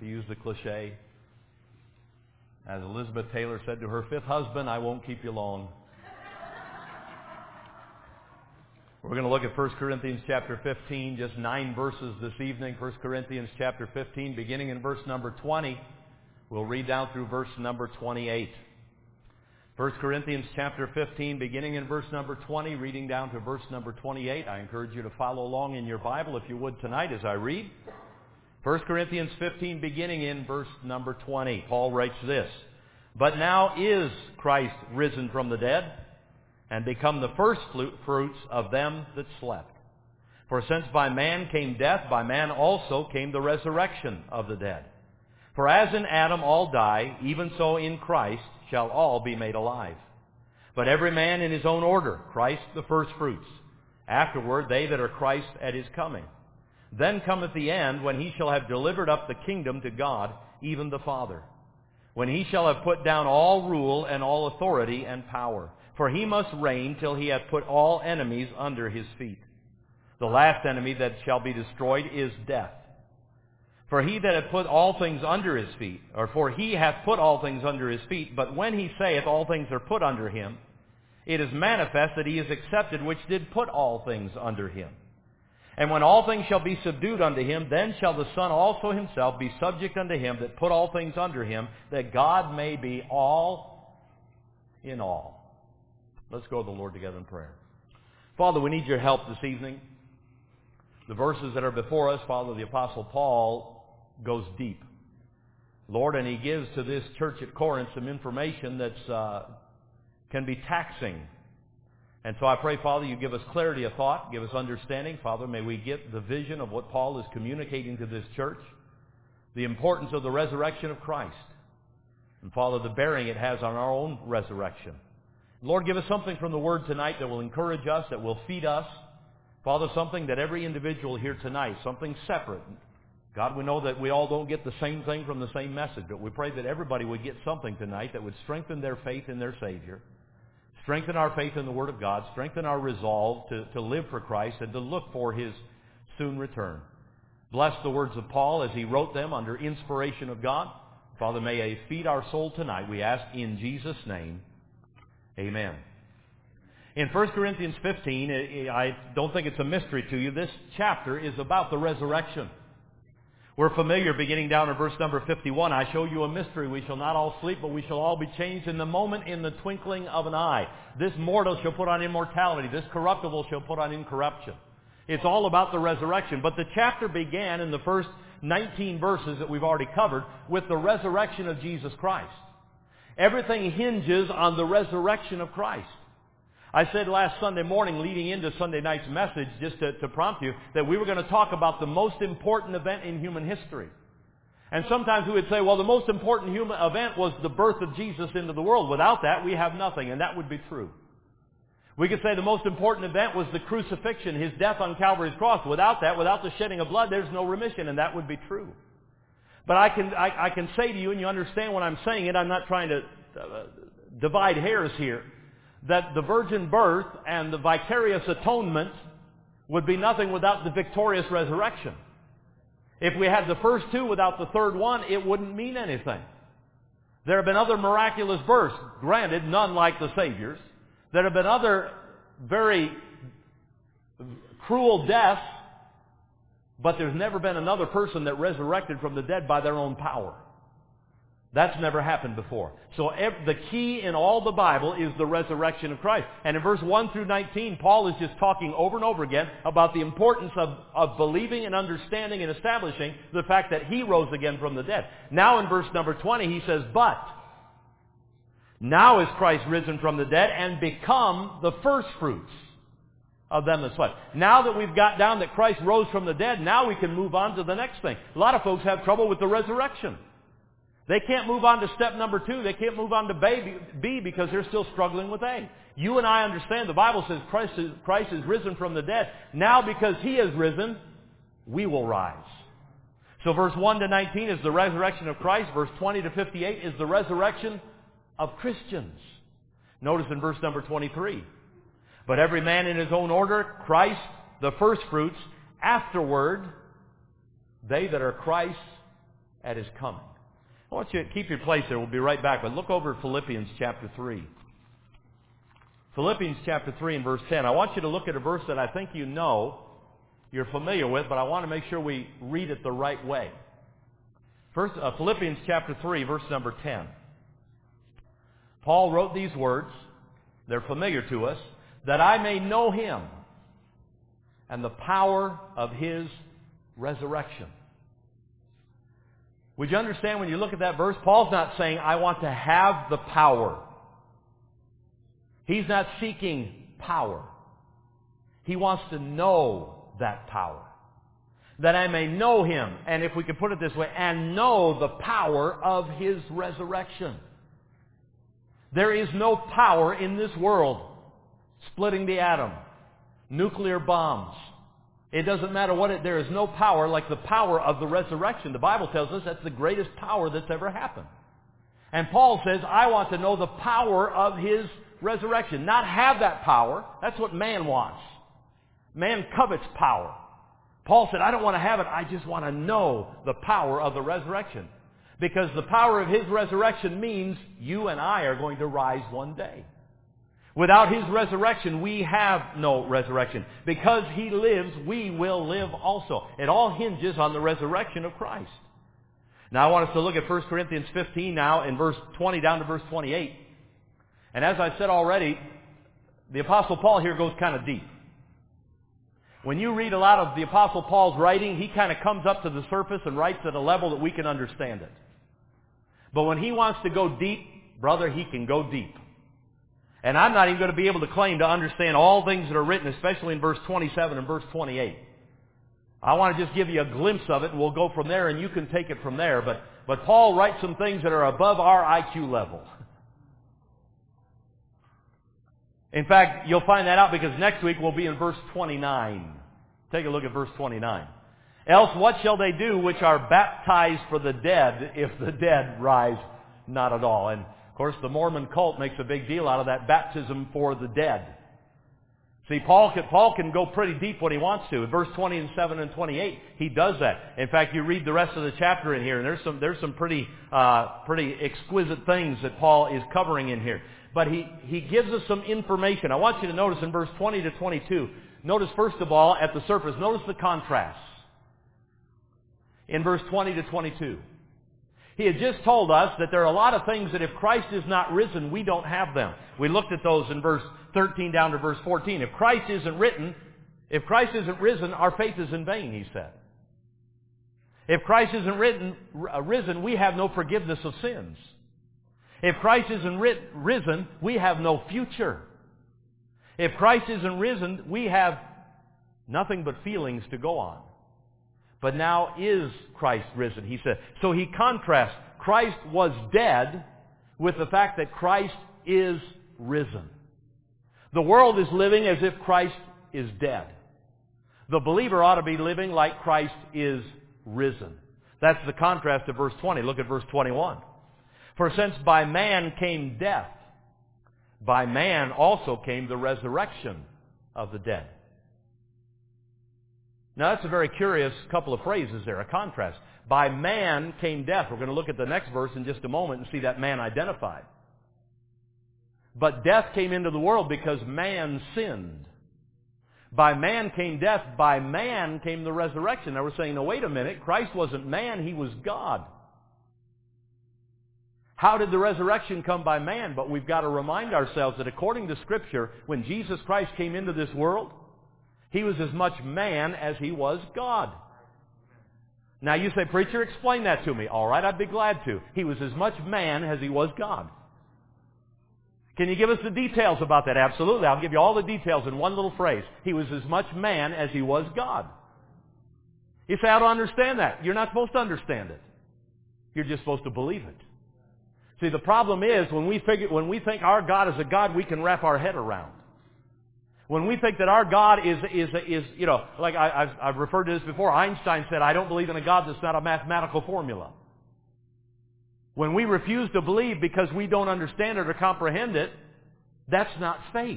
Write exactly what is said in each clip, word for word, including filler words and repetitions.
to use the cliche. As Elizabeth Taylor said to her fifth husband, I won't keep you long. We're going to look at First Corinthians chapter fifteen, just nine verses this evening. First Corinthians chapter fifteen, beginning in verse number twenty. We'll read down through verse number twenty-eight. First Corinthians chapter fifteen, beginning in verse number twenty, reading down to verse number twenty-eight. I encourage you to follow along in your Bible, if you would, tonight as I read. First Corinthians fifteen, beginning in verse number twenty. Paul writes this, But now is Christ risen from the dead, and become the first fruits of them that slept. For since by man came death, by man also came the resurrection of the dead. For as in Adam all die, even so in Christ shall all be made alive. But every man in his own order, Christ the firstfruits. Afterward they that are Christ at his coming. Then cometh the end, when he shall have delivered up the kingdom to God, even the Father. When he shall have put down all rule and all authority and power. For he must reign till he hath put all enemies under his feet. The last enemy that shall be destroyed is death. For he that hath put all things under his feet, or for he hath put all things under his feet, but when he saith all things are put under him, it is manifest that he is accepted which did put all things under him. And when all things shall be subdued unto him, then shall the Son also himself be subject unto him that put all things under him, that God may be all in all. Let's go to the Lord together in prayer. Father, we need your help this evening. The verses that are before us, Father, the Apostle Paul goes deep. Lord, and he gives to this church at Corinth some information that uh, can be taxing. And so I pray, Father, you give us clarity of thought, give us understanding. Father, may we get the vision of what Paul is communicating to this church, the importance of the resurrection of Christ, and Father, the bearing it has on our own resurrection. Lord, give us something from the Word tonight that will encourage us, that will feed us. Father, something that every individual here tonight, something separate. God, we know that we all don't get the same thing from the same message, but we pray that everybody would get something tonight that would strengthen their faith in their Savior, strengthen our faith in the Word of God, strengthen our resolve to, to live for Christ and to look for His soon return. Bless the words of Paul as he wrote them under inspiration of God. Father, may they feed our soul tonight, we ask in Jesus' name. Amen. In First Corinthians fifteen, I don't think it's a mystery to you, this chapter is about the resurrection. We're familiar beginning down in verse number fifty-one. I show you a mystery. We shall not all sleep, but we shall all be changed in the moment, in the twinkling of an eye. This mortal shall put on immortality. This corruptible shall put on incorruption. It's all about the resurrection. But the chapter began in the first nineteen verses that we've already covered with the resurrection of Jesus Christ. Everything hinges on the resurrection of Christ. I said last Sunday morning, leading into Sunday night's message, just to, to prompt you, that we were going to talk about the most important event in human history. And sometimes we would say, well, the most important human event was the birth of Jesus into the world. Without that, we have nothing, and that would be true. We could say the most important event was the crucifixion, His death on Calvary's cross. Without that, without the shedding of blood, there's no remission, and that would be true. But I can, I, I can say to you, and you understand when I'm saying it, I'm not trying to uh, divide hairs here, that the virgin birth and the vicarious atonement would be nothing without the victorious resurrection. If we had the first two without the third one, it wouldn't mean anything. There have been other miraculous births, granted, none like the Savior's. There have been other very cruel deaths, but there's never been another person that resurrected from the dead by their own power. That's never happened before. So the key in all the Bible is the resurrection of Christ. And in verse one through nineteen, Paul is just talking over and over again about the importance of, of believing and understanding and establishing the fact that He rose again from the dead. Now in verse number twenty, he says, But now is Christ risen from the dead and become the firstfruits of them that slept. Now that we've got down that Christ rose from the dead, now we can move on to the next thing. A lot of folks have trouble with the resurrection. They can't move on to step number two. They can't move on to B because they're still struggling with A. You and I understand the Bible says Christ is, Christ is risen from the dead. Now because He is risen, we will rise. So verse one to nineteen is the resurrection of Christ. Verse twenty to fifty-eight is the resurrection of Christians. Notice in verse number twenty-three. But every man in his own order, Christ the firstfruits, afterward they that are Christ's at His coming. I want you to keep your place there. We'll be right back. But look over at Philippians chapter three. Philippians chapter three and verse ten. I want you to look at a verse that I think you know, you're familiar with, but I want to make sure we read it the right way. First, uh, Philippians chapter three, verse number ten. Paul wrote these words, they're familiar to us, that I may know Him and the power of His resurrection. Would you understand when you look at that verse? Paul's not saying, I want to have the power. He's not seeking power. He wants to know that power. That I may know Him, and if we could put it this way, and know the power of His resurrection. There is no power in this world splitting the atom, nuclear bombs. It doesn't matter what it, there is no power like the power of the resurrection. The Bible tells us that's the greatest power that's ever happened. And Paul says, I want to know the power of His resurrection. Not have that power. That's what man wants. Man covets power. Paul said, I don't want to have it. I just want to know the power of the resurrection. Because the power of His resurrection means you and I are going to rise one day. Without His resurrection, we have no resurrection. Because He lives, we will live also. It all hinges on the resurrection of Christ. Now I want us to look at First Corinthians fifteen now in verse twenty down to verse twenty-eight. And as I said already, the Apostle Paul here goes kind of deep. When you read a lot of the Apostle Paul's writing, he kind of comes up to the surface and writes at a level that we can understand it. But when he wants to go deep, brother, he can go deep. And I'm not even going to be able to claim to understand all things that are written, especially in verse twenty-seven and verse twenty-eight. I want to just give you a glimpse of it, and we'll go from there, and you can take it from there. But, but Paul writes some things that are above our I Q level. In fact, you'll find that out because next week we'll be in verse twenty-nine. Take a look at verse twenty-nine. Else what shall they do which are baptized for the dead if the dead rise not at all? And of course the Mormon cult makes a big deal out of that, baptism for the dead. See, Paul can, Paul can go pretty deep when he wants to. In verse twenty-seven and twenty-eight, he does that. In fact, you read the rest of the chapter in here, and there's some, there's some pretty, uh, pretty exquisite things that Paul is covering in here. But he, he gives us some information. I want you to notice in verse twenty to twenty-two, notice first of all at the surface, notice the contrast. In verse twenty to twenty-two. He had just told us that there are a lot of things that if Christ is not risen, we don't have them. We looked at those in verse thirteen down to verse fourteen. If Christ isn't written, if Christ isn't risen, our faith is in vain, he said. If Christ isn't written, risen, we have no forgiveness of sins. If Christ isn't risen, we have no future. If Christ isn't risen, we have nothing but feelings to go on. But now is Christ risen, he said. So he contrasts Christ was dead with the fact that Christ is risen. The world is living as if Christ is dead. The believer ought to be living like Christ is risen. That's the contrast of verse twenty. Look at verse twenty-one. For since by man came death, by man also came the resurrection of the dead. Now that's a very curious couple of phrases there, a contrast. By man came death. We're going to look at the next verse in just a moment and see that man identified. But death came into the world because man sinned. By man came death, by man came the resurrection. Now we're saying, no, wait a minute, Christ wasn't man, He was God. How did the resurrection come by man? But we've got to remind ourselves that according to Scripture, when Jesus Christ came into this world, He was as much man as He was God. Now you say, preacher, explain that to me. All right, I'd be glad to. He was as much man as He was God. Can you give us the details about that? Absolutely. I'll give you all the details in one little phrase. He was as much man as He was God. You say, I don't understand that. You're not supposed to understand it. You're just supposed to believe it. See, the problem is when we figure, when we think our God is a God we can wrap our head around. When we think that our God is, is, is you know, like I, I've, I've referred to this before, Einstein said, I don't believe in a God that's not a mathematical formula. When we refuse to believe because we don't understand it or comprehend it, that's not faith.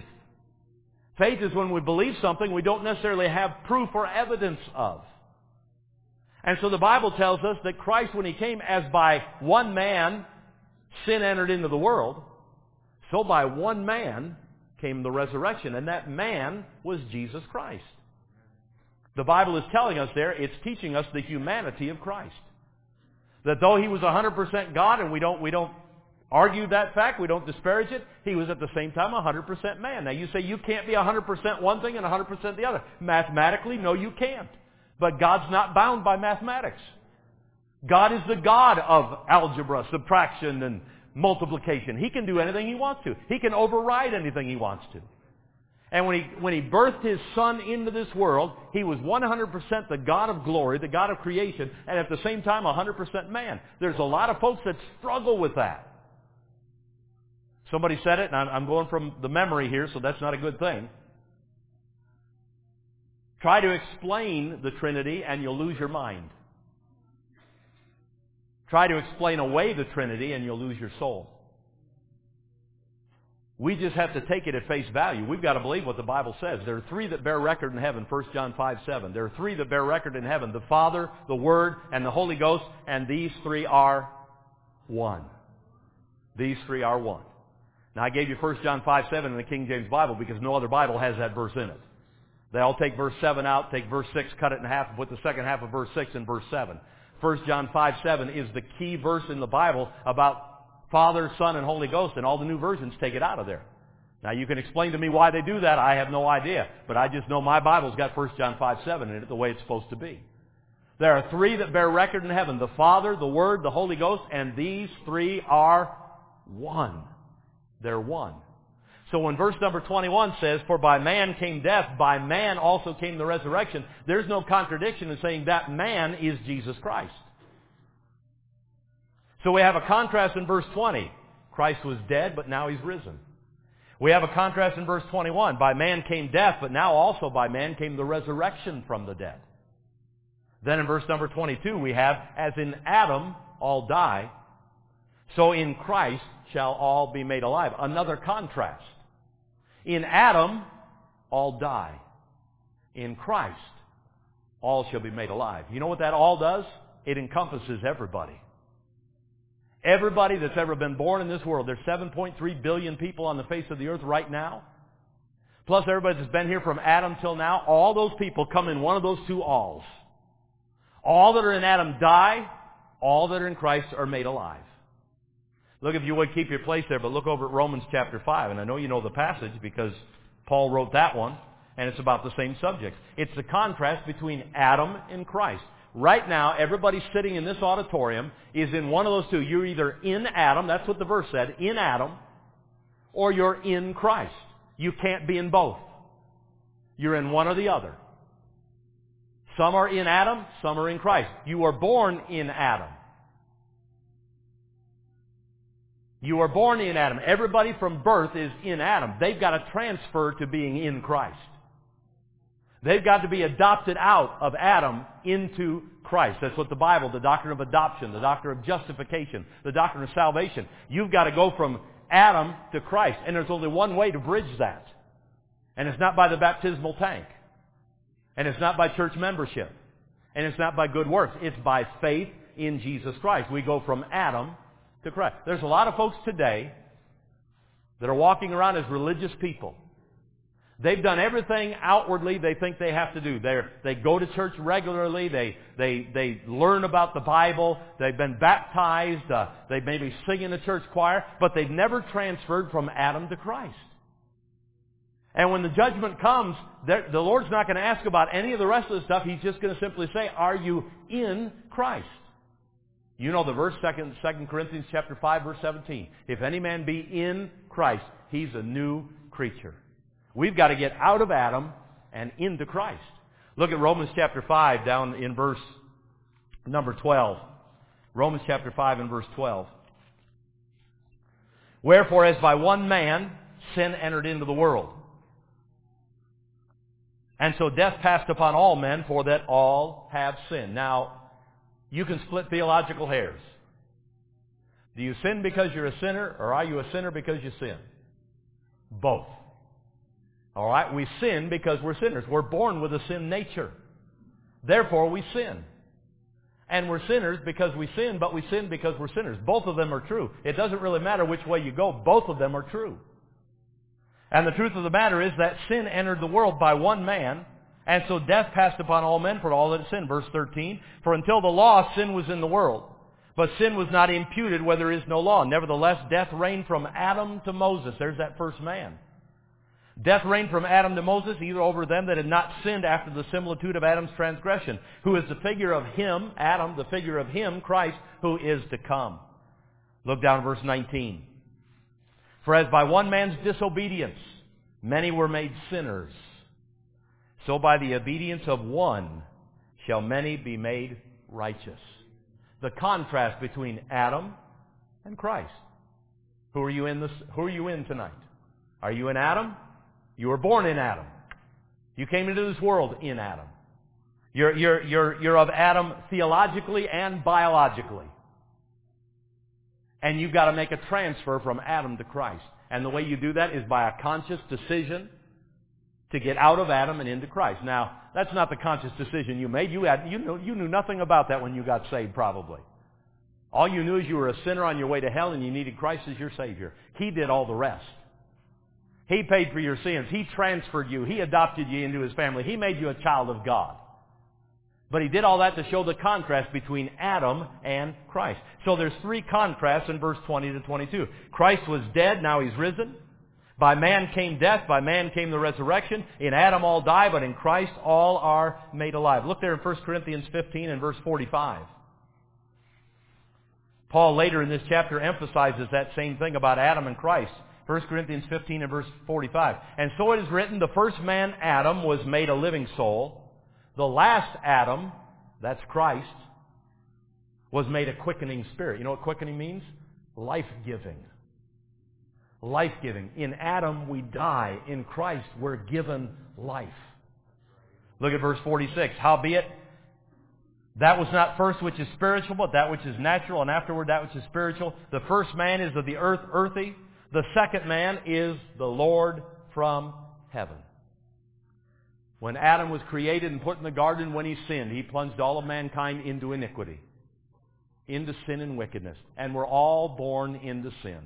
Faith is when we believe something we don't necessarily have proof or evidence of. And so the Bible tells us that Christ, when He came, as by one man sin entered into the world, so by one man came the resurrection. And that man was Jesus Christ. The Bible is telling us there, it's teaching us the humanity of Christ. That though He was one hundred percent God, and we don't, we don't argue that fact, we don't disparage it, He was at the same time one hundred percent man. Now you say you can't be one hundred percent one thing and one hundred percent the other. Mathematically, no, you can't. But God's not bound by mathematics. God is the God of algebra, subtraction, and multiplication. He can do anything He wants to. He can override anything He wants to. And when He, when He birthed His Son into this world, He was one hundred percent the God of glory, the God of creation, and at the same time one hundred percent man. There's a lot of folks that struggle with that. Somebody said it, and I'm going from the memory here, so that's not a good thing. Try to explain the Trinity, and you'll lose your mind. Try to explain away the Trinity, and you'll lose your soul. We just have to take it at face value. We've got to believe what the Bible says. There are three that bear record in heaven, First John five seven. There are three that bear record in heaven, the Father, the Word, and the Holy Ghost, and these three are one. These three are one. Now, I gave you First John five seven in the King James Bible because no other Bible has that verse in it. They all take verse seven out, take verse six, cut it in half, and put the second half of verse six in verse seven. First John five seven is the key verse in the Bible about Father, Son, and Holy Ghost, and all the new versions take it out of there. Now, you can explain to me why they do that. I have no idea. But I just know my Bible's got First John five seven in it the way it's supposed to be. There are three that bear record in heaven, the Father, the Word, the Holy Ghost, and these three are one. They're one. So when verse number twenty-one says, for by man came death, by man also came the resurrection, there's no contradiction in saying that man is Jesus Christ. So we have a contrast in verse twenty. Christ was dead, but now He's risen. We have a contrast in verse twenty-one. By man came death, but now also by man came the resurrection from the dead. Then in verse number twenty-two we have, as in Adam all die, so in Christ shall all be made alive. Another contrast. In Adam all die. In Christ all shall be made alive. You know what that all does? It encompasses everybody. Everybody that's ever been born in this world. There's seven point three billion people on the face of the earth right now. Plus everybody that's been here from Adam till now. All those people come in one of those two alls. All that are in Adam die. All that are in Christ are made alive. Look, if you would, keep your place there, but look over at Romans chapter five. And I know you know the passage because Paul wrote that one. And it's about the same subject. It's the contrast between Adam and Christ. Right now, everybody sitting in this auditorium is in one of those two. You're either in Adam, that's what the verse said, in Adam, or you're in Christ. You can't be in both. You're in one or the other. Some are in Adam, some are in Christ. You are born in Adam. You are born in Adam. Everybody from birth is in Adam. They've got to transfer to being in Christ. They've got to be adopted out of Adam into Christ. That's what the Bible, the doctrine of adoption, the doctrine of justification, the doctrine of salvation. You've got to go from Adam to Christ. And there's only one way to bridge that. And it's not by the baptismal tank. And it's not by church membership. And it's not by good works. It's by faith in Jesus Christ. We go from Adam to Christ. There's a lot of folks today that are walking around as religious people. They've done everything outwardly they think they have to do. They they go to church regularly. They they they learn about the Bible. They've been baptized. Uh, they maybe sing in the church choir, but they've never transferred from Adam to Christ. And when the judgment comes, the Lord's not going to ask about any of the rest of the stuff. He's just going to simply say, "Are you in Christ?" You know the verse, Second Second Corinthians chapter five, verse seventeen. If any man be in Christ, he's a new creature. We've got to get out of Adam and into Christ. Look at Romans chapter five down in verse number twelve. Romans chapter five and verse twelve. Wherefore, as by one man sin entered into the world, and so death passed upon all men, for that all have sinned. Now, you can split theological hairs. Do you sin because you're a sinner, or are you a sinner because you sin? Both. All right? We sin because we're sinners. We're born with a sin nature. Therefore, we sin. And we're sinners because we sin, but we sin because we're sinners. Both of them are true. It doesn't really matter which way you go. Both of them are true. And the truth of the matter is that sin entered the world by one man, and so death passed upon all men for all that sin. Verse thirteen, for until the law, sin was in the world. But sin was not imputed where there is no law. Nevertheless, death reigned from Adam to Moses. There's that first man. Death reigned from Adam to Moses, either over them that had not sinned after the similitude of Adam's transgression, who is the figure of him, Adam, the figure of him, Christ, who is to come. Look down at verse nineteen. For as by one man's disobedience many were made sinners, so by the obedience of one shall many be made righteous. The contrast between Adam and Christ. Who are you in this? Who are you in tonight? Are you in Adam? You were born in Adam. You came into this world in Adam. You're, you're, you're, you're of Adam theologically and biologically. And you've got to make a transfer from Adam to Christ. And the way you do that is by a conscious decision to get out of Adam and into Christ. Now, that's not the conscious decision you made. You, had, you, knew, you knew nothing about that when you got saved, probably. All you knew is you were a sinner on your way to hell and you needed Christ as your Savior. He did all the rest. He paid for your sins. He transferred you. He adopted you into His family. He made you a child of God. But He did all that to show the contrast between Adam and Christ. So there's three contrasts in verse twenty to twenty-two. Christ was dead, now He's risen. By man came death, by man came the resurrection. In Adam all die, but in Christ all are made alive. Look there in First Corinthians fifteen and verse forty-five. Paul later in this chapter emphasizes that same thing about Adam and Christ. First Corinthians fifteen and verse forty-five. And so it is written, the first man, Adam, was made a living soul. The last Adam, that's Christ, was made a quickening spirit. You know what quickening means? Life-giving. Life-giving. In Adam we die. In Christ we're given life. Look at verse forty-six. Howbeit, that was not first which is spiritual, but that which is natural, and afterward that which is spiritual. The first man is of the earth, earthy. The second man is the Lord from heaven. When Adam was created and put in the garden, when he sinned, he plunged all of mankind into iniquity, into sin and wickedness. And we're all born into sin.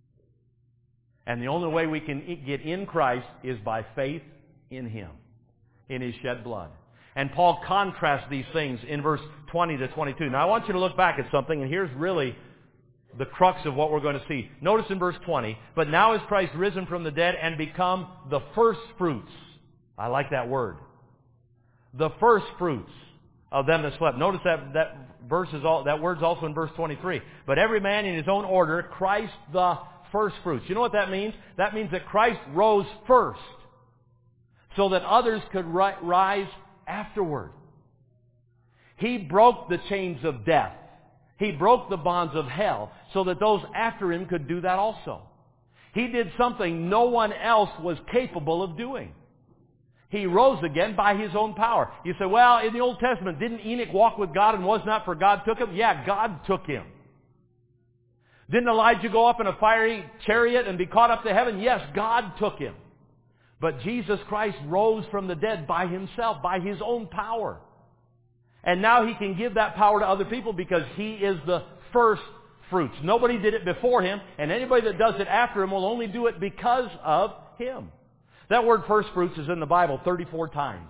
And the only way we can get in Christ is by faith in Him, in His shed blood. And Paul contrasts these things in verse twenty to twenty-two. Now I want you to look back at something, and here's really the crux of what we're going to see. Notice in verse twenty, but now is Christ risen from the dead and become the first fruits. I like that word. The first fruits of them that slept. Notice that that verse is all, that word's also in verse twenty-three. But every man in his own order, Christ the first fruits. You know what that means? That means that Christ rose first, so that others could ri- rise afterward. He broke the chains of death. He broke the bonds of hell, so that those after Him could do that also. He did something no one else was capable of doing. He rose again by His own power. You say, well, in the Old Testament, didn't Enoch walk with God and was not for God took him? Yeah, God took him. Didn't Elijah go up in a fiery chariot and be caught up to heaven? Yes, God took him. But Jesus Christ rose from the dead by Himself, by His own power. And now He can give that power to other people because He is the first fruits. Nobody did it before Him, and anybody that does it after Him will only do it because of Him. That word first fruits is in the Bible thirty-four times.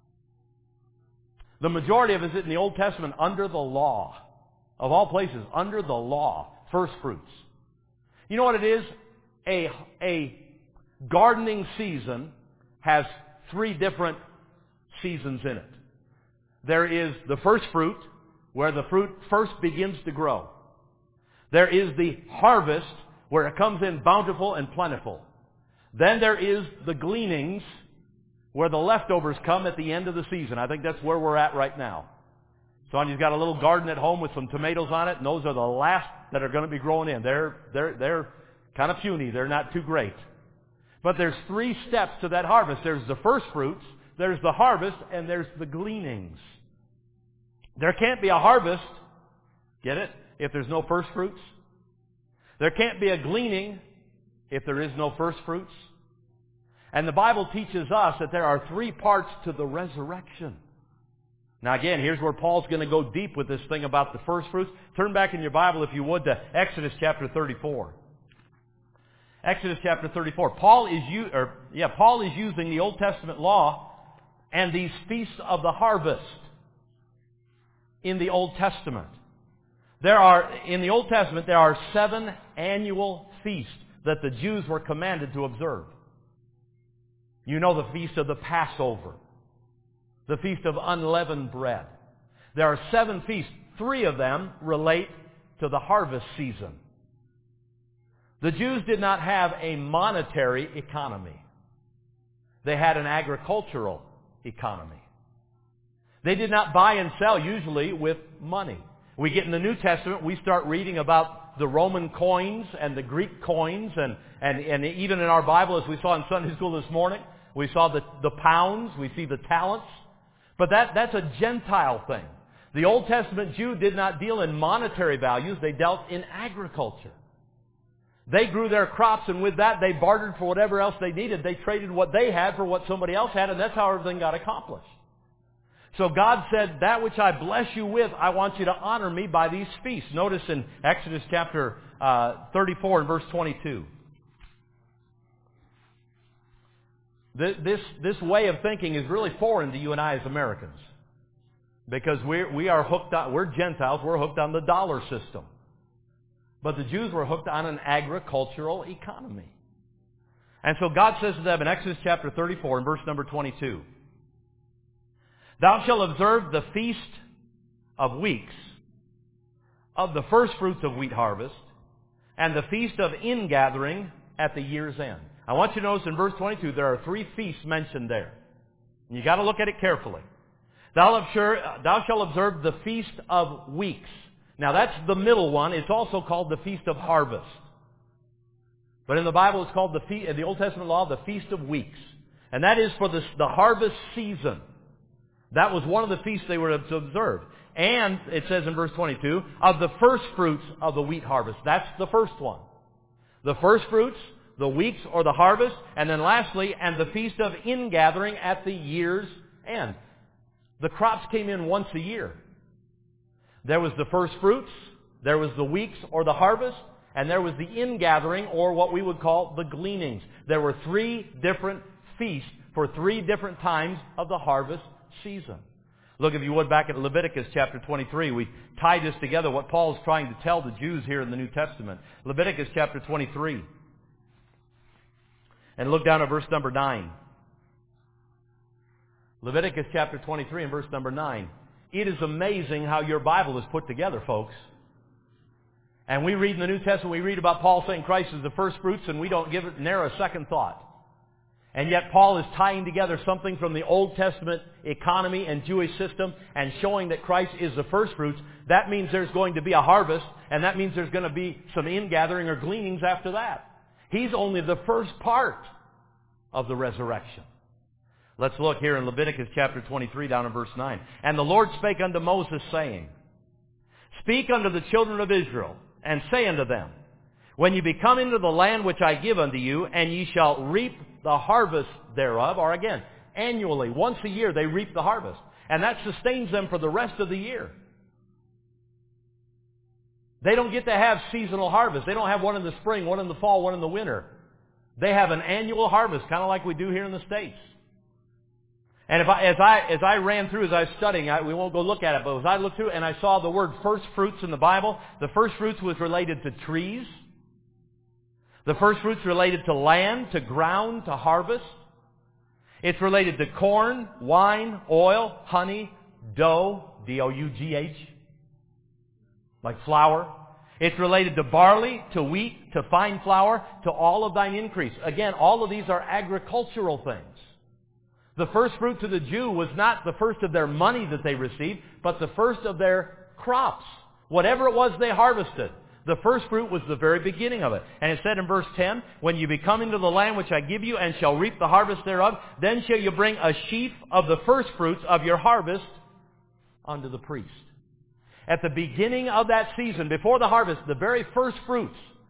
The majority of it is in the Old Testament under the law. Of all places, under the law, first fruits. You know what it is? A, a gardening season has three different seasons in it. There is the first fruit, where the fruit first begins to grow. There is the harvest, where it comes in bountiful and plentiful. Then there is the gleanings, where the leftovers come at the end of the season. I think that's where we're at right now. Sonya's got a little garden at home with some tomatoes on it, and those are the last that are going to be growing in. They're, they're, they're kind of puny. They're not too great. But there's three steps to that harvest. There's the first fruits, there's the harvest, and there's the gleanings. There can't be a harvest, get it, if there's no first fruits. There can't be a gleaning if there is no first fruits. And the Bible teaches us that there are three parts to the resurrection. Now again, here's where Paul's going to go deep with this thing about the first fruits. Turn back in your Bible, if you would, to Exodus chapter thirty-four. Exodus chapter thirty-four. Paul is u- or yeah, Paul is using the Old Testament law and these feasts of the harvest in the Old Testament. There are in the Old Testament there are seven annual feasts that the Jews were commanded to observe. You know the feast of the Passover, the feast of unleavened bread. There are seven feasts. Three of them relate to the harvest season. The Jews did not have a monetary economy. They had an agricultural economy. They did not buy and sell usually with money. We get in the New Testament, we start reading about the Roman coins and the Greek coins, and, and, and even in our Bible, as we saw in Sunday school this morning, we saw the, the pounds, we see the talents. But that, that's a Gentile thing. The Old Testament Jew did not deal in monetary values, they dealt in agriculture. They grew their crops, and with that they bartered for whatever else they needed. They traded what they had for what somebody else had, and that's how everything got accomplished. So God said, that which I bless you with, I want you to honor me by these feasts. Notice in Exodus chapter uh, thirty-four and verse twenty-two. This, this, this way of thinking is really foreign to you and I as Americans. Because we're, we are hooked on, we're Gentiles, we're hooked on the dollar system. But the Jews were hooked on an agricultural economy. And so God says to them in Exodus chapter thirty-four and verse number twenty-two, Thou shalt observe the feast of weeks, of the first fruits of wheat harvest, and the feast of ingathering at the year's end. I want you to notice in verse twenty-two there are three feasts mentioned there. And you've got to look at it carefully. Thou, observe, thou shalt observe the feast of weeks. Now that's the middle one. It's also called the Feast of Harvest. But in the Bible it's called the fe- in the Old Testament law, the Feast of Weeks. And that is for the, the harvest season. That was one of the feasts they were to observe. And it says in verse twenty-two, of the first fruits of the wheat harvest. That's the first one. The first fruits, the weeks or the harvest, and then lastly, and the feast of ingathering at the year's end. The crops came in once a year. There was the first fruits, there was the weeks or the harvest, and there was the ingathering, or what we would call the gleanings. There were three different feasts for three different times of the harvest season. Look, if you would, back at Leviticus chapter twenty-tee. We tie this together, what Paul is trying to tell the Jews here in the New Testament. Leviticus chapter twenty-three. And look down at verse number nine. Leviticus chapter twenty-three and verse number nine. It is amazing how your Bible is put together, folks. And we read in the New Testament, we read about Paul saying Christ is the first fruits, and we don't give it near a second thought. And yet Paul is tying together something from the Old Testament economy and Jewish system and showing that Christ is the first fruits. That means there's going to be a harvest, and that means there's going to be some ingathering or gleanings after that. He's only the first part of the resurrection. Let's look here in Leviticus chapter twenty-three down in verse nine. And the Lord spake unto Moses, saying, Speak unto the children of Israel, and say unto them, When ye be come into the land which I give unto you, and ye shall reap the harvest thereof, or again, annually, once a year they reap the harvest. And that sustains them for the rest of the year. They don't get to have seasonal harvest. They don't have one in the spring, one in the fall, one in the winter. They have an annual harvest, kind of like we do here in the States. And if I, as I, as I ran through, as I was studying, I, we won't go look at it, but as I looked through and I saw the word first fruits in the Bible, the first fruits was related to trees. The first fruits related to land, to ground, to harvest. It's related to corn, wine, oil, honey, dough, D O U G H, like flour. It's related to barley, to wheat, to fine flour, to all of thine increase. Again, all of these are agricultural things. The first fruit to the Jew was not the first of their money that they received, but the first of their crops. Whatever it was they harvested. The first fruit was the very beginning of it. And it said in verse ten, When you be come into the land which I give you, and shall reap the harvest thereof, then shall you bring a sheaf of the first fruits of your harvest unto the priest. At the beginning of that season, before the harvest, the very first fruits,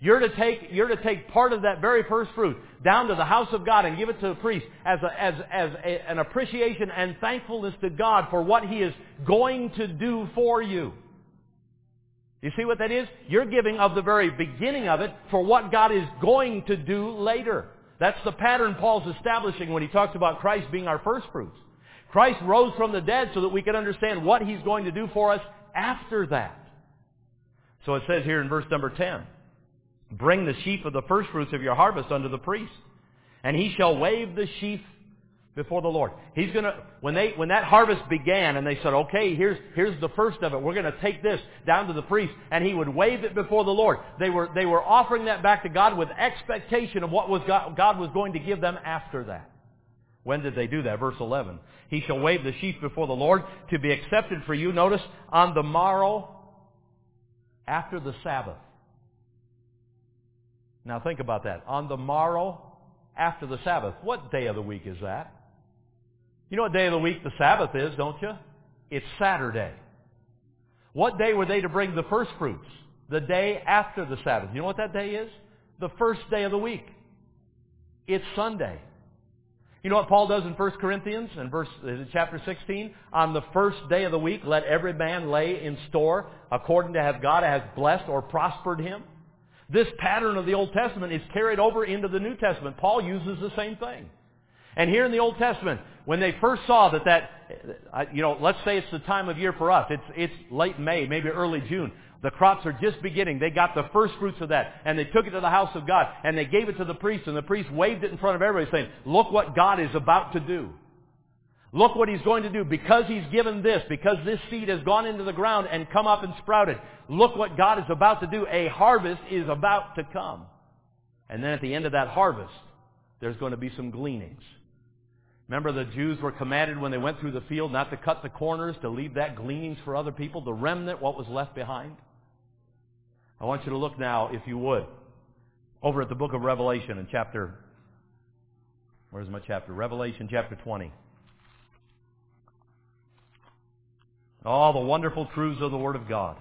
You're to take, you're to take part of that very first fruit down to the house of God and give it to the priest as, a, as, as a, an appreciation and thankfulness to God for what He is going to do for you. You see what that is? You're giving of the very beginning of it for what God is going to do later. That's the pattern Paul's establishing when he talks about Christ being our first fruits. Christ rose from the dead so that we can understand what He's going to do for us after that. So it says here in verse number ten, bring the sheaf of the firstfruits of your harvest unto the priest, and he shall wave the sheaf before the Lord. He's gonna, when they, when that harvest began and they said, okay, here's, here's the first of it. We're gonna take this down to the priest, and he would wave it before the Lord. They were, they were offering that back to God with expectation of what was God, God was going to give them after that. When did they do that? Verse eleven. He shall wave the sheaf before the Lord to be accepted for you. Notice, on the morrow after the Sabbath. Now think about that. On the morrow after the Sabbath. What day of the week is that? You know what day of the week the Sabbath is, don't you? It's Saturday. What day were they to bring the first fruits? The day after the Sabbath. You know what that day is? The first day of the week. It's Sunday. You know what Paul does in First Corinthians in verse in chapter sixteen? On the first day of the week, let every man lay in store according to as God has blessed or prospered him. This pattern of the Old Testament is carried over into the New Testament. Paul uses the same thing. And here in the Old Testament, when they first saw that that, you know, let's say it's the time of year for us. It's, it's late May, maybe early June. The crops are just beginning. They got the first fruits of that, and they took it to the house of God, and they gave it to the priest, and the priest waved it in front of everybody saying, look what God is about to do. Look what He's going to do. Because He's given this, because this seed has gone into the ground and come up and sprouted, look what God is about to do. A harvest is about to come. And then at the end of that harvest, there's going to be some gleanings. Remember, the Jews were commanded when they went through the field not to cut the corners, to leave that gleanings for other people, the remnant, what was left behind. I want you to look now, if you would, over at the book of Revelation in chapter, where's my chapter? Revelation chapter twenty. All the wonderful truths of the Word of God.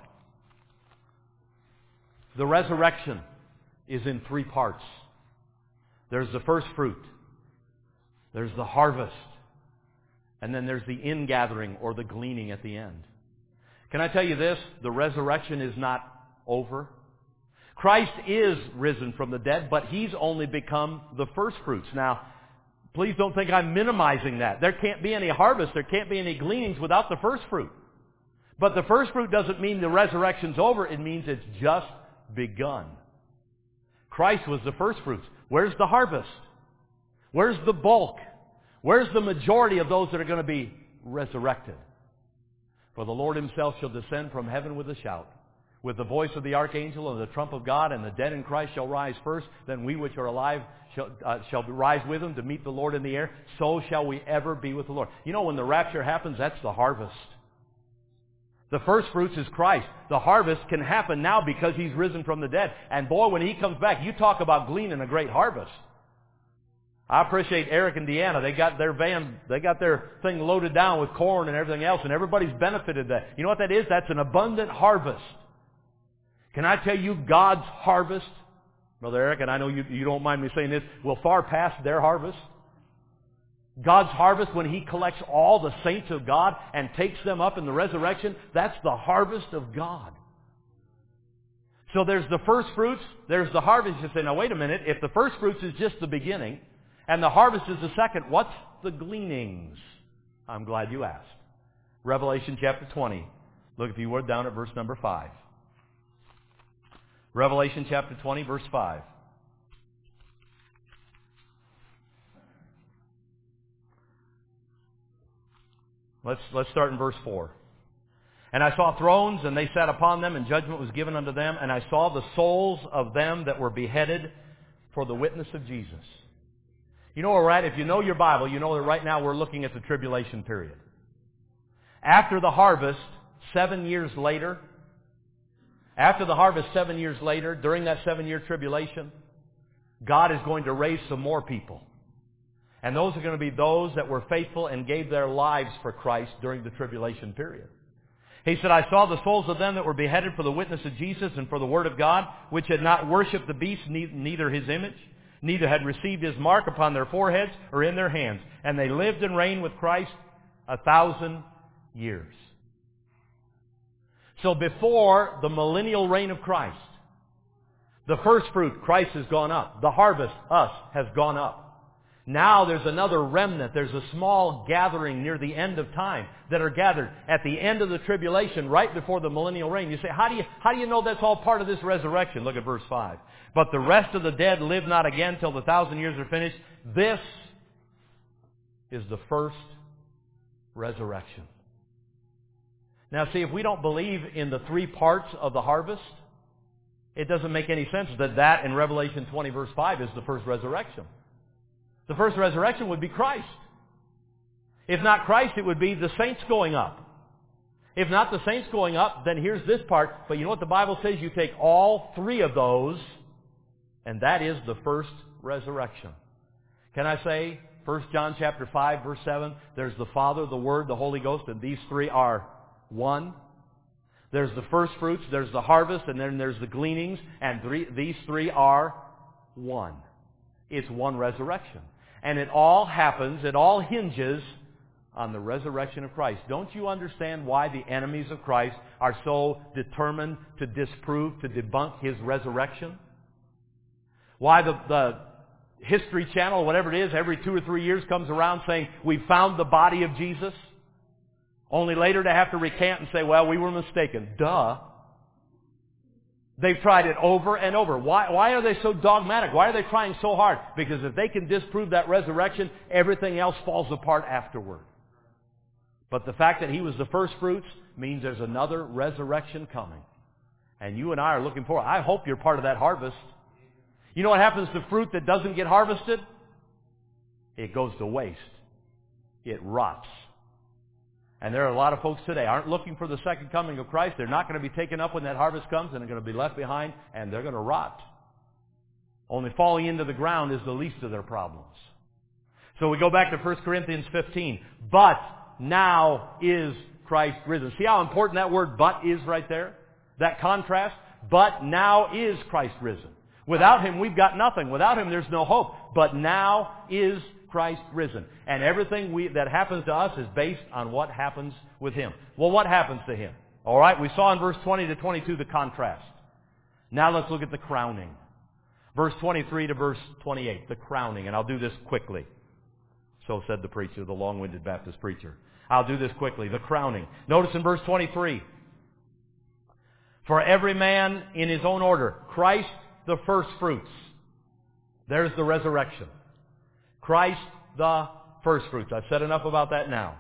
The resurrection is in three parts. There's the first fruit. There's the harvest. And then there's the ingathering or the gleaning at the end. Can I tell you this? The resurrection is not over. Christ is risen from the dead, but He's only become the first fruits. Now, please don't think I'm minimizing that. There can't be any harvest, there can't be any gleanings without the first fruit. But the first fruit doesn't mean the resurrection's over. It means it's just begun. Christ was the first fruits. Where's the harvest? Where's the bulk? Where's the majority of those that are going to be resurrected? For the Lord Himself shall descend from heaven with a shout, with the voice of the archangel and the trump of God, and the dead in Christ shall rise first. Then we which are alive shall, uh, shall rise with Him to meet the Lord in the air. So shall we ever be with the Lord. You know, when the rapture happens, that's the harvest. The first fruits is Christ. The harvest can happen now because He's risen from the dead. And boy, when He comes back, you talk about gleaning a great harvest. I appreciate Eric and Deanna. They got their van, they got their thing loaded down with corn and everything else, and everybody's benefited that. You know what that is? That's an abundant harvest. Can I tell you God's harvest, Brother Eric, and I know you, you don't mind me saying this, will far pass their harvest. God's harvest, when He collects all the saints of God and takes them up in the resurrection, that's the harvest of God. So there's the first fruits, there's the harvest. You say, now wait a minute, if the first fruits is just the beginning, and the harvest is the second, what's the gleanings? I'm glad you asked. Revelation chapter twenty. Look, if you would, down at verse number five. Revelation chapter twenty, verse five. Let's, let's start in verse four. And I saw thrones, and they sat upon them, and judgment was given unto them. And I saw the souls of them that were beheaded for the witness of Jesus. You know where we're at? If you know your Bible, you know that right now we're looking at the tribulation period. After the harvest, seven years later, after the harvest seven years later, during that seven-year tribulation, God is going to raise some more people. And those are going to be those that were faithful and gave their lives for Christ during the tribulation period. He said, I saw the souls of them that were beheaded for the witness of Jesus and for the word of God, which had not worshipped the beast, neither his image, neither had received his mark upon their foreheads or in their hands. And they lived and reigned with Christ a thousand years. So before the millennial reign of Christ, the first fruit, Christ, has gone up. The harvest, us, has gone up. Now there's another remnant. There's a small gathering near the end of time that are gathered at the end of the tribulation, right before the millennial reign. You say, how do you, how do you know that's all part of this resurrection? Look at verse five. But the rest of the dead live not again till the thousand years are finished. This is the first resurrection. Now see, if we don't believe in the three parts of the harvest, it doesn't make any sense that that in Revelation twenty verse five is the first resurrection. The first resurrection would be Christ. If not Christ, it would be the saints going up. If not the saints going up, then here's this part. But you know what the Bible says? You take all three of those, and that is the first resurrection. Can I say, First John chapter five, verse seven, there's the Father, the Word, the Holy Ghost, and these three are one. There's the first fruits, there's the harvest, and then there's the gleanings, and three, these three are one. It's one resurrection. And it all happens, it all hinges on the resurrection of Christ. Don't you understand why the enemies of Christ are so determined to disprove, to debunk His resurrection? Why the, the History Channel, whatever it is, every two or three years comes around saying, we found the body of Jesus, only later to have to recant and say, well, we were mistaken. Duh. They've tried it over and over. Why, why are they so dogmatic? Why are they trying so hard? Because if they can disprove that resurrection, everything else falls apart afterward. But the fact that He was the first fruits means there's another resurrection coming. And you and I are looking forward. I hope you're part of that harvest. You know what happens to fruit that doesn't get harvested? It goes to waste. It rots. And there are a lot of folks today aren't looking for the second coming of Christ. They're not going to be taken up when that harvest comes, and they're going to be left behind, and they're going to rot. Only falling into the ground is the least of their problems. So we go back to First Corinthians fifteen. But now is Christ risen. See how important that word but is right there? That contrast. But now is Christ risen. Without Him, we've got nothing. Without Him, there's no hope. But now is Christ risen. And everything we, that happens to us is based on what happens with Him. Well, what happens to Him? All right, we saw in verse twenty to twenty-two the contrast. Now let's look at the crowning. Verse twenty-three to verse twenty-eight, the crowning. And I'll do this quickly. So said the preacher, the long-winded Baptist preacher. I'll do this quickly. The crowning. Notice in verse twenty-three. For every man in his own order. Christ the first fruits. There's the resurrection. Christ the first fruits. I've said enough about that now.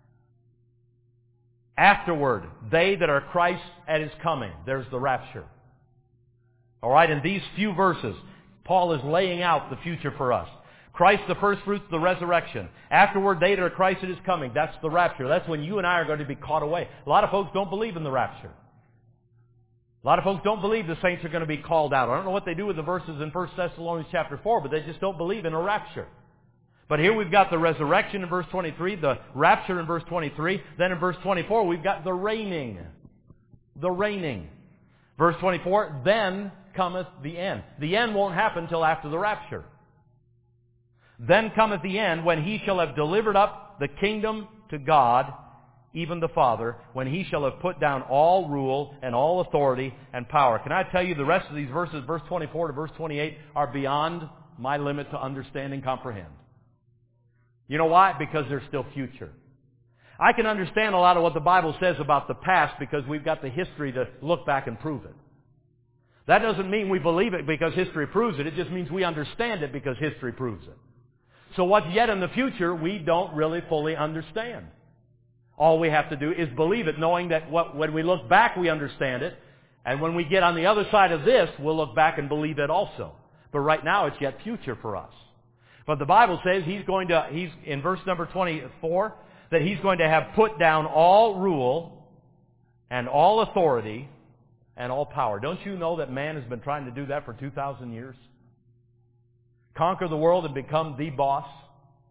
Afterward, they that are Christ at His coming. There's the rapture. All right, in these few verses, Paul is laying out the future for us. Christ the first fruits, the resurrection. Afterward, they that are Christ at His coming. That's the rapture. That's when you and I are going to be caught away. A lot of folks don't believe in the rapture. A lot of folks don't believe the saints are going to be called out. I don't know what they do with the verses in First Thessalonians chapter four, but they just don't believe in a rapture. But here we've got the resurrection in verse twenty-three, the rapture in verse twenty-three. Then in verse twenty-four, we've got the reigning. The reigning. Verse twenty-four, then cometh the end. The end won't happen till after the rapture. Then cometh the end, when He shall have delivered up the kingdom to God, even the Father, when He shall have put down all rule and all authority and power. Can I tell you the rest of these verses, verse twenty-four to verse twenty-eight, are beyond my limit to understand and comprehend. You know why? Because they're still future. I can understand a lot of what the Bible says about the past because we've got the history to look back and prove it. That doesn't mean we believe it because history proves it. It just means we understand it because history proves it. So what's yet in the future, we don't really fully understand. All we have to do is believe it, knowing that what, when we look back, we understand it. And when we get on the other side of this, we'll look back and believe it also. But right now, it's yet future for us. But the Bible says He's going to, He's in verse number twenty-four, that He's going to have put down all rule and all authority and all power. Don't you know that man has been trying to do that for two thousand years? Conquer the world and become the boss.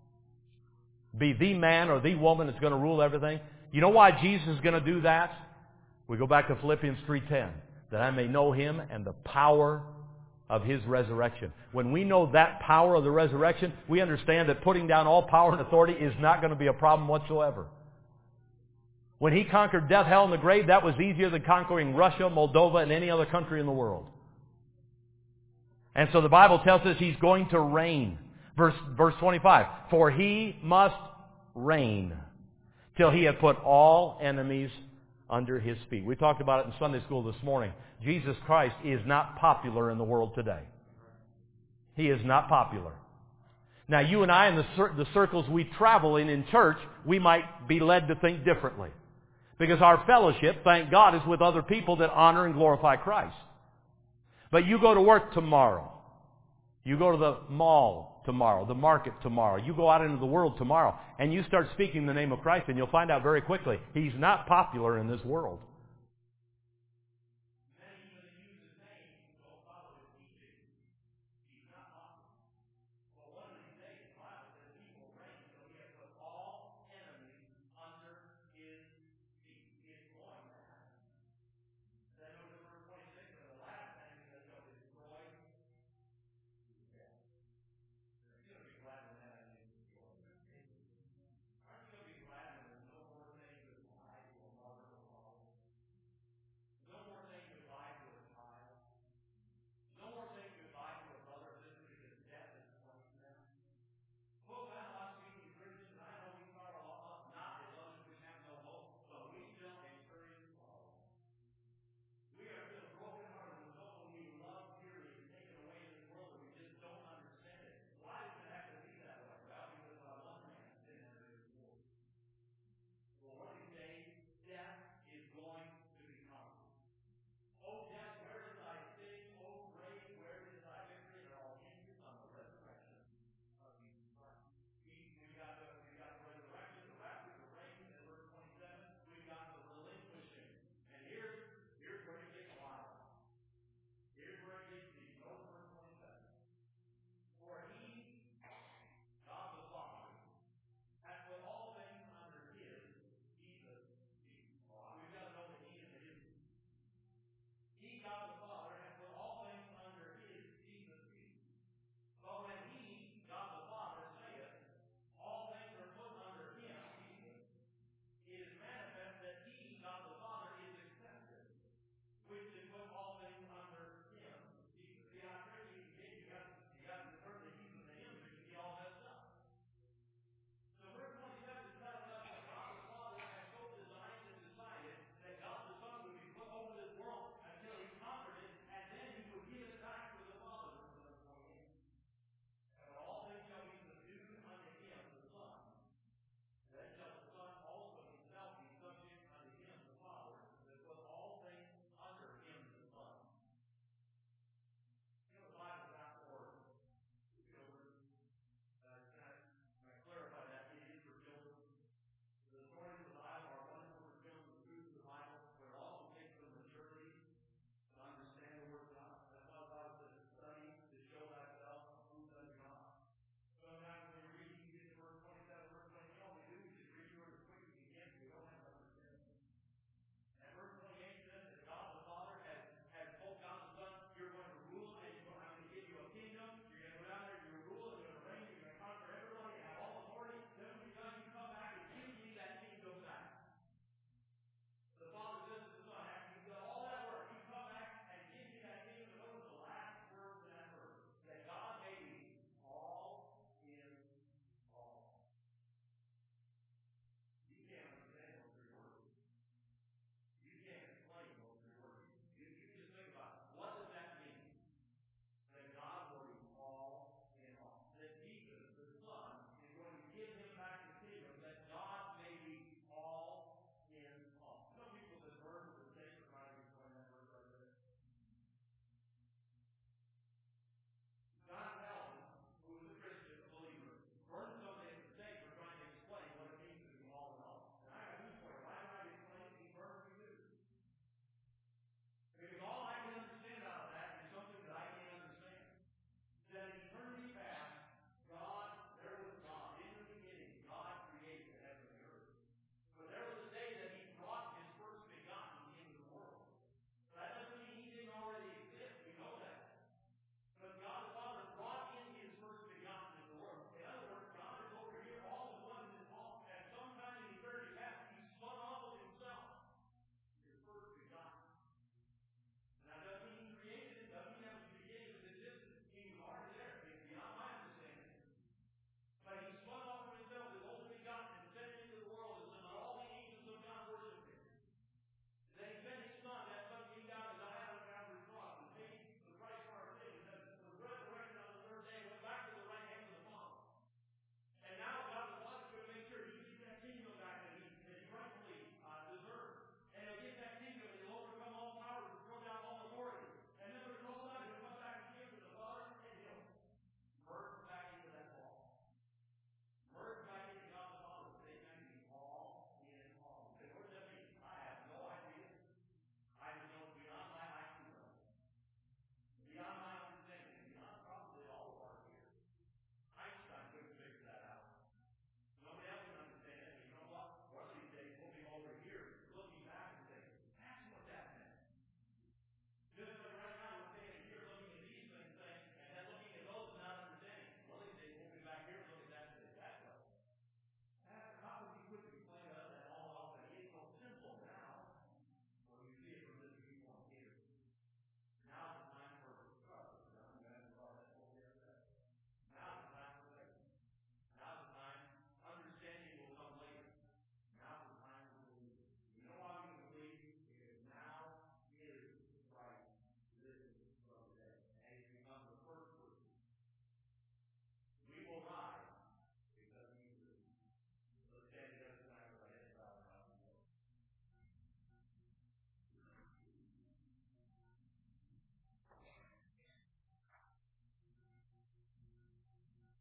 Be the man or the woman that's going to rule everything. You know why Jesus is going to do that? We go back to Philippians three ten, that I may know Him and the power of His resurrection. When we know that power of the resurrection, we understand that putting down all power and authority is not going to be a problem whatsoever. When He conquered death, hell, and the grave, that was easier than conquering Russia, Moldova, and any other country in the world. And so the Bible tells us He's going to reign. Verse, verse twenty-five, for He must reign till He hath put all enemies under His feet. We talked about it in Sunday school this morning. Jesus Christ is not popular in the world today. He is not popular. Now, you and I, in the, cir- the circles we travel in in church, we might be led to think differently. Because our fellowship, thank God, is with other people that honor and glorify Christ. But you go to work tomorrow. You go to the mall tomorrow, the market tomorrow. You go out into the world tomorrow, and you start speaking the name of Christ, and you'll find out very quickly, He's not popular in this world.